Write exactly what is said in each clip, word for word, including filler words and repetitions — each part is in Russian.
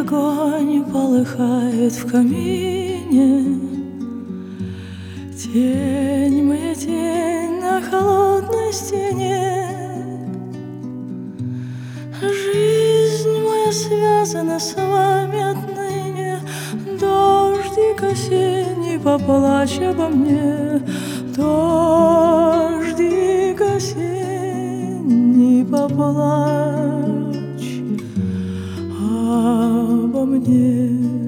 огонь полыхает в камине, тень моя, тень на холодной стене. Жизнь моя связана с вами отныне, дождик осенний поплачь обо мне, дождик осенний поплачь обо мне.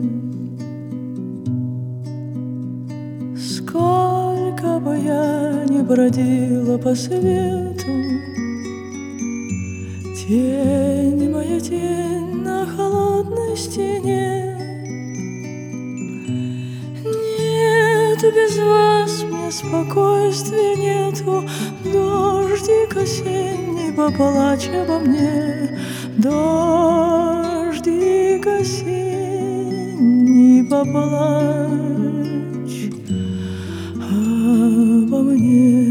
Сколько бы я ни бродила по свету, тень моя, тень на холодной стене. Нету без вас мне спокойствия, нету, дождик осенний поплачь обо мне, дождик осенний поплачь обо мне.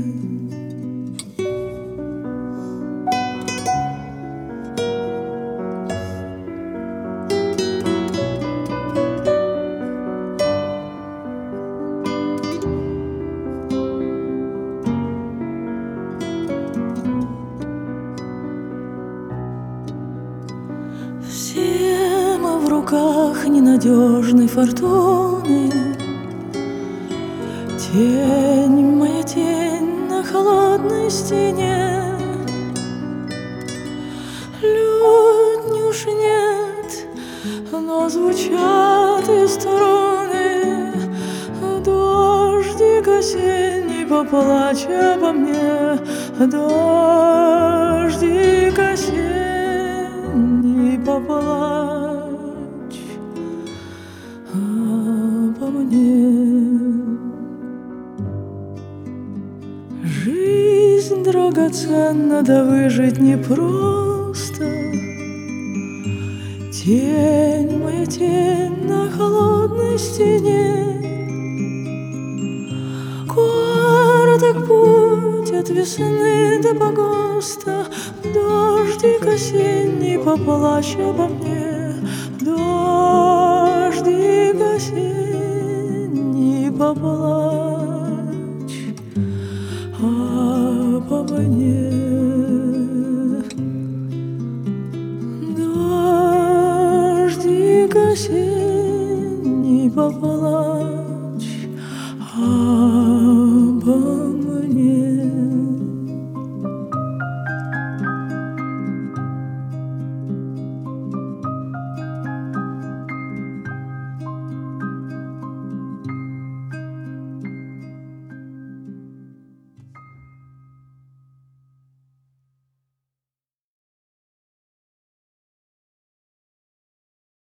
Все мы в руках ненадежной фортуны, тень моя, тень на холодной стене. Лютни уж нет, но звучат и струны, дождик осенний поплачь обо мне, дождик осенний поплачь обо мне. Жизнь драгоценна, да выжить непросто. Тень моя, тень на холодной стене. Короток путь от весны до погоста, дождик осенний поплачь обо мне, дождик осенний поплачь обо мне. Дождик осенний поплачь